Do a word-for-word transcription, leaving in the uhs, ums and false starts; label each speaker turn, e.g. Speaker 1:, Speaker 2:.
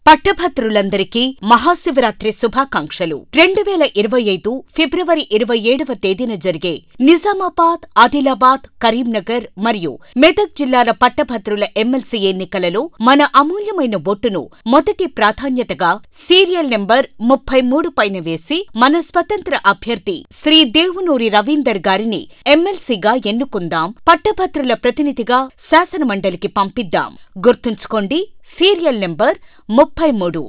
Speaker 1: పట్టభద్రులందరికీ మహాశివరాత్రి శుభాకాంక్షలు. రెండు వేల ఇరవై ఐదు ఫిబ్రవరి ఇరవై ఏడవ తేదీన జరిగే నిజామాబాద్, ఆదిలాబాద్, కరీంనగర్ మరియు మెదక్ జిల్లాల పట్టభద్రుల ఎమ్మెల్సీ ఎన్నికలలో మన అమూల్యమైన ఓటును మొదటి ప్రాధాన్యతగా సీరియల్ నెంబర్ ముప్పై మూడు పైన వేసి మన స్వతంత్ర అభ్యర్థి శ్రీ దేవునూరి రవీందర్ గారిని ఎమ్మెల్సీగా ఎన్నుకుందాం. పట్టభద్రుల ప్రతినిధిగా శాసనమండలికి పంపిద్దాం. గుర్తుంచుకోండి, సీరియల్ నెంబర్ ముప్పై మూడు.